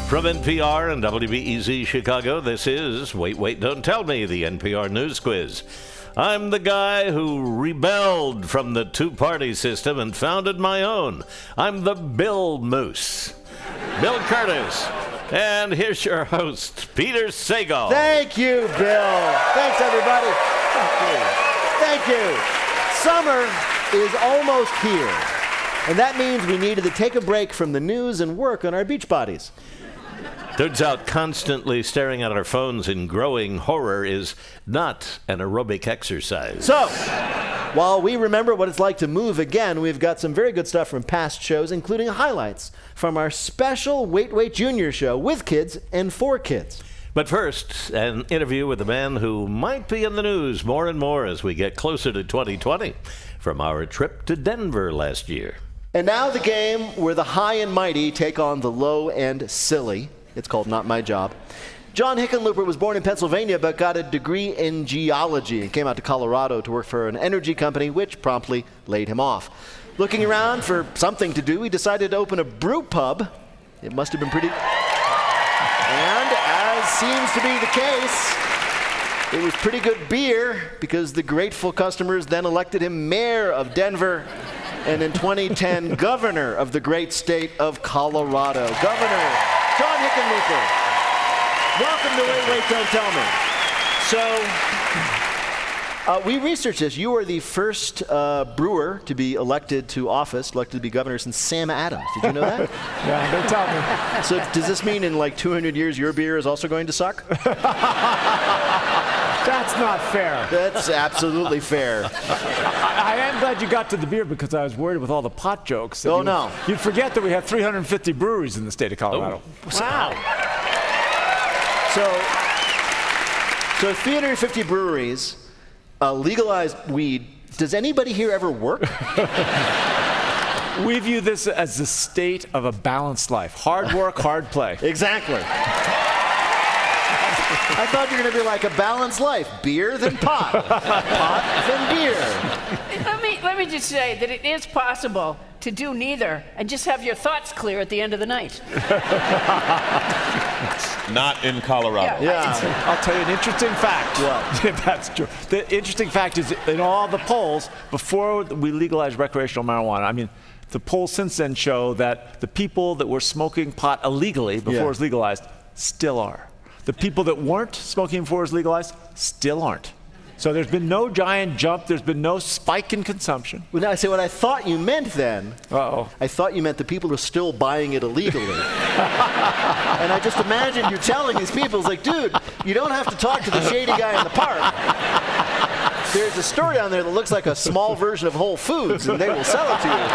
From NPR and WBEZ Chicago, this is Wait, Wait, Don't Tell Me, the NPR News Quiz. I'm the guy who rebelled from the two-party system and founded my own. I'm the Bill Moose. Bill Curtis. And here's your host, Peter Sagal. Thank you, Bill. Thanks, everybody. Thank you. Summer is almost here. And that means we needed to take a break from the news and work on our beach bodies. Turns out constantly staring at our phones in growing horror is not an aerobic exercise. So, while we remember what it's like to move again, we've got some very good stuff from past shows, including highlights from our special Wait Wait Junior show with kids and for kids. But first, an interview with a man who might be in the news more and more as we get closer to 2020 from our trip to Denver last year. And now the game where the high and mighty take on the low and silly. It's called Not My Job. John Hickenlooper was born in Pennsylvania but got a degree in geology and came out to Colorado to work for an energy company, which promptly laid him off. Looking around for something to do, he decided to open a brew pub. It must have been pretty... And as seems to be the case, it was pretty good beer because the grateful customers then elected him mayor of Denver and in 2010, governor of the great state of Colorado. Governor John Hickenlooper, welcome to Wait, Wait, Don't Tell Me. So, we researched this. You are the first brewer to be elected to office, elected to be governor since Sam Adams. Did you know that? Yeah, they tell me. So does this mean in like 200 years your beer is also going to suck? That's not fair. That's absolutely fair. I am glad you got to the beer because I was worried with all the pot jokes. Oh, no. You'd forget that we have 350 breweries in the state of Colorado. Oh. Wow. So 350 breweries, legalized weed. Does anybody here ever work? We view this as the state of a balanced life. Hard work, hard play. Exactly. I thought you were going to be like a balanced life. Beer, then pot. Pot, then beer. Let me just say that it is possible to do neither and just have your thoughts clear at the end of the night. Not in Colorado. Yeah. I'll tell you an interesting fact. What? That's true. The interesting fact is in all the polls, before we legalized recreational marijuana, I mean, the polls since then show that the people that were smoking pot illegally before it was legalized still are. The people that weren't smoking before it was legalized still aren't. So there's been no giant jump. There's been no spike in consumption. Well, now I say what I thought you meant then. Uh-oh. I thought you meant the people who are still buying it illegally. And I just imagined you telling these people, it's like, dude, you don't have to talk to the shady guy in the park. There's a store down there that looks like a small version of Whole Foods, and they will sell it to you.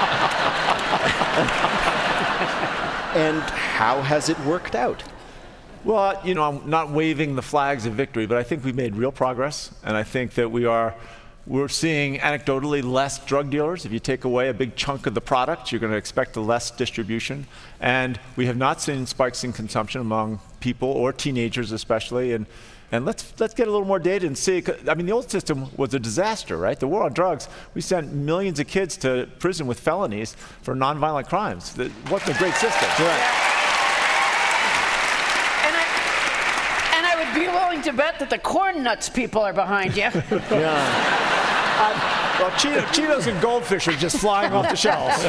And how has it worked out? Well, you know, I'm not waving the flags of victory, but I think we've made real progress, and I think that we're seeing anecdotally less drug dealers. If you take away a big chunk of the product, you're going to expect a less distribution. And we have not seen spikes in consumption among people or teenagers especially. And let's get a little more data and see. I mean, the old system was a disaster, right? The war on drugs, we sent millions of kids to prison with felonies for nonviolent crimes. It wasn't a great system. Right. Be willing to bet that the corn nuts people are behind you. Well, Cheetos and Goldfish are just flying off the shelves.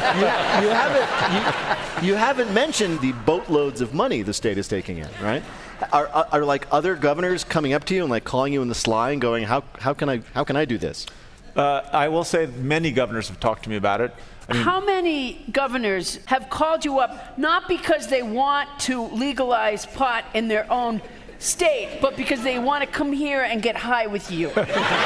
You haven't mentioned the boatloads of money the state is taking in, right? Are like other governors coming up to you and like calling you in the sly and going, how can I do this? I will say many governors have talked to me about it. I mean, how many governors have called you up not because they want to legalize pot in their own state, but because they want to come here and get high with you? 0.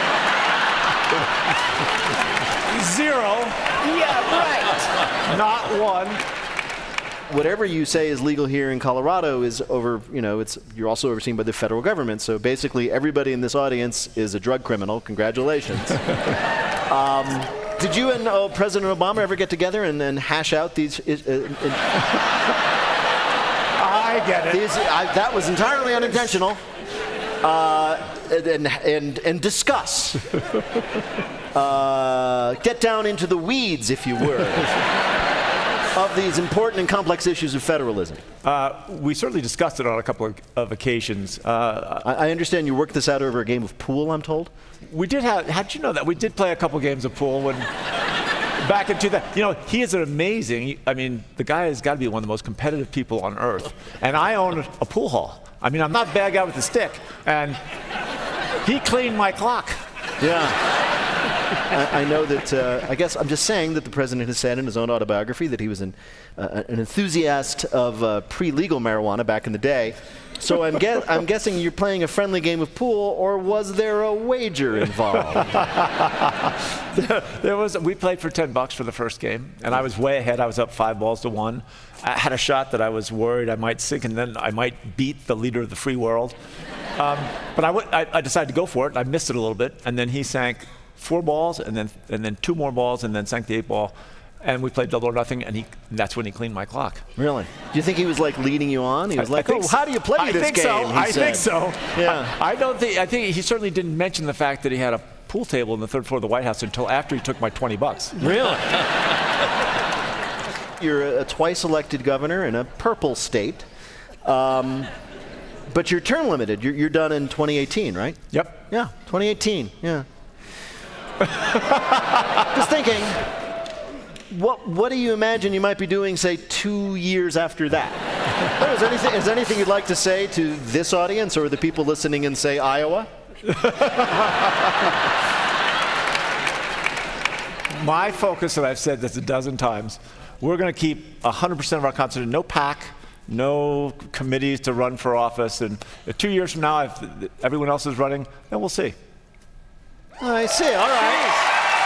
Yeah, right. Not 1. Whatever you say is legal here in Colorado is you're also overseen by the federal government. So basically everybody in this audience is a drug criminal. Congratulations. Did you and President Obama ever get together and hash out these... I get it. That was entirely unintentional. And discuss. Get down into the weeds, if you were. of these important and complex issues of federalism? We certainly discussed it on a couple of occasions. I understand you worked this out over a game of pool, I'm told? We did have, how'd you know that? We did play a couple games of pool when, back in 2000. You know, he is an amazing, I mean, the guy has got to be one of the most competitive people on earth. And I own a pool hall. I mean, I'm not a bad guy with a stick. And he cleaned my clock. Yeah. I know that, I guess I'm just saying that the president has said in his own autobiography that he was an enthusiast of pre-legal marijuana back in the day. So I'm guessing you're playing a friendly game of pool, or was there a wager involved? We played for $10 for the first game, and I was way ahead. I was up 5-1. I had a shot that I was worried I might sink, and then I might beat the leader of the free world. But I decided to go for it, and I missed it a little bit, and then he sank 4 balls, and then 2 more balls, and then sank the 8th ball. And we played double or nothing, and that's when he cleaned my clock. Really? Do you think he was like leading you on? He was like, "Oh, how do you play this game?" I think so. Yeah. I think he certainly didn't mention the fact that he had a pool table in the 3rd floor of the White House until after he took my $20. Really? You're a twice elected governor in a purple state, but you're term limited. You're done in 2018, right? Yep. Yeah, 2018. Yeah. Just thinking. What do you imagine you might be doing, say, 2 years after that? Is there anything you'd like to say to this audience or the people listening in, say, Iowa? My focus, and I've said this a dozen times, we're going to keep 100% of our concentration. No PAC, no committees to run for office. And 2 years from now, if everyone else is running, then we'll see. I see. All right.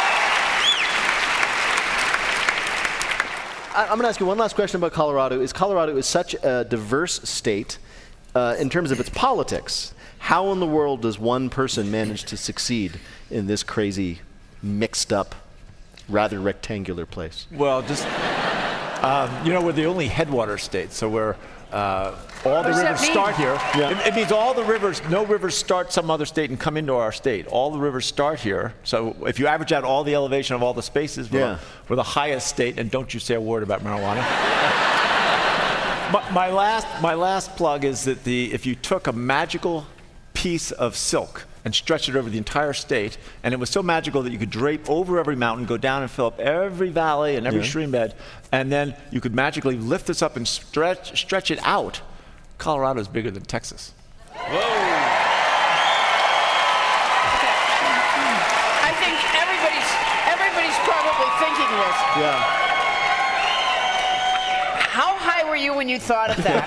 I'm going to ask you one last question about Colorado. Colorado is such a diverse state in terms of its politics. How in the world does one person manage to succeed in this crazy, mixed up, rather rectangular place? Well, just, we're the only headwater state, so we're all the rivers start here. Yeah. It means all the rivers, no rivers start some other state and come into our state. All the rivers start here. So if you average out all the elevation of all the spaces, we're the highest state, and don't you say a word about marijuana. my last plug is that if you took a magical piece of silk and stretched it over the entire state, and it was so magical that you could drape over every mountain, go down and fill up every valley and every stream bed, and then you could magically lift this up and stretch it out, Colorado is bigger than Texas. Whoa. I think everybody's probably thinking this. Yeah. How high were you when you thought of that?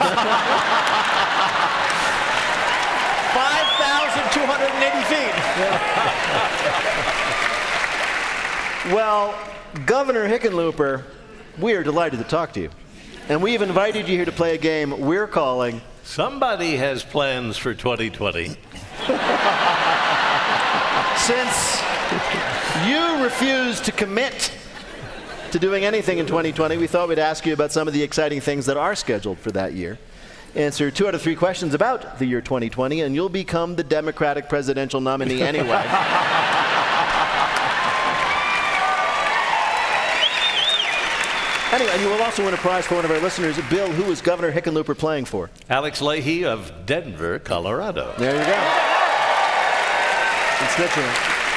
5,280 feet. Well, Governor Hickenlooper, we are delighted to talk to you. And we've invited you here to play a game we're calling Somebody Has Plans for 2020. Since you refused to commit to doing anything in 2020, we thought we'd ask you about some of the exciting things that are scheduled for that year. Answer 2 out of 3 questions about the year 2020, and you'll become the Democratic presidential nominee anyway. Anyway, you will also win a prize for one of our listeners. Bill, who is Governor Hickenlooper playing for? Alex Leahy of Denver, Colorado. There you go. Constituent.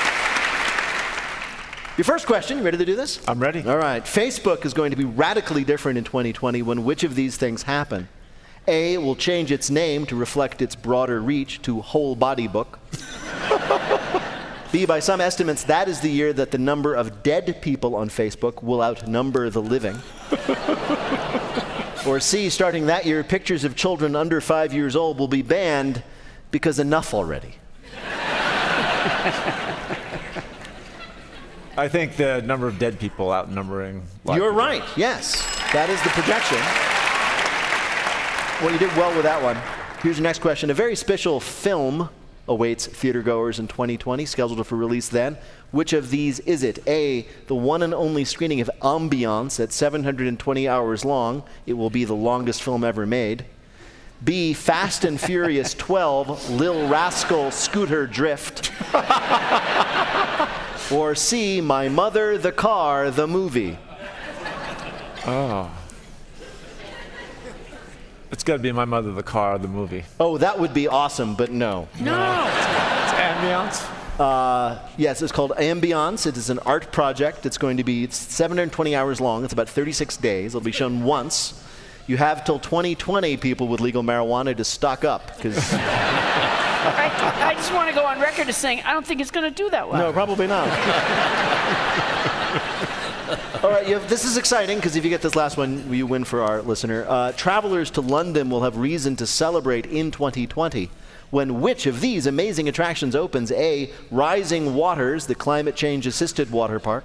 Your first question, you ready to do this? I'm ready. All right. Facebook is going to be radically different in 2020 when which of these things happen? A, will change its name to reflect its broader reach to Whole Body Book. B, by some estimates, that is the year that the number of dead people on Facebook will outnumber the living. Or C, starting that year, pictures of children under 5 years old will be banned because enough already. I think the number of dead people outnumbering. You're right, yes. That is the projection. Well, you did well with that one. Here's your next question. A very special film awaits theatergoers in 2020, scheduled for release then. Which of these is it? A, the one and only screening of Ambiance at 720 hours long. It will be the longest film ever made. B, Fast and Furious 12, Lil Rascal Scooter Drift. Or C, My Mother, the Car, the Movie. Oh. It's got to be My Mother, the Car, the movie. Oh, that would be awesome, but no. No. It's Ambiance. Yes, it's called Ambiance. It is an art project. It's going to be 720 hours long. It's about 36 days. It'll be shown once. You have till 2020, people with legal marijuana, to stock up. Because I just want to go on record as saying I don't think it's going to do that well. no, probably not. All right, this is exciting because if you get this last one, you win for our listener. Travelers to London will have reason to celebrate in 2020 when which of these amazing attractions opens? A, Rising Waters, the climate change-assisted water park.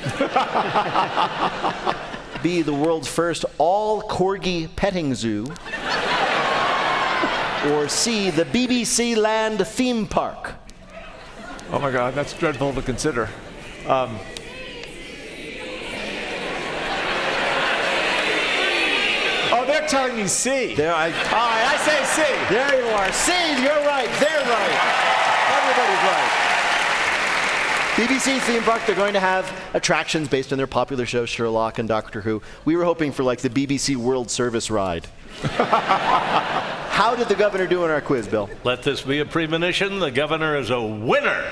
B, the world's first all-corgi petting zoo. Or C, the BBC Land theme park. Oh my God, that's dreadful to consider. Oh, they're telling me C. There, All right, I say C. there you are. C, you're right. They're right. Everybody's right. BBC theme park, they're going to have attractions based on their popular shows, Sherlock and Doctor Who. We were hoping for like the BBC World Service ride. How did the governor do in our quiz, Bill? Let this be a premonition. The governor is a winner.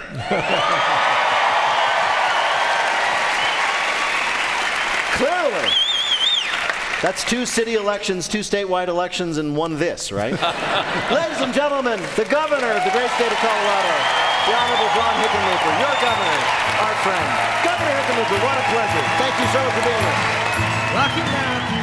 Clearly. That's 2 city elections, 2 statewide elections, and 1 this, right? Ladies and gentlemen, the governor of the great state of Colorado, the Honorable John Hickenlooper, your governor, our friend. Governor Hickenlooper, what a pleasure. Thank you so much for being here. Rocky Mountain.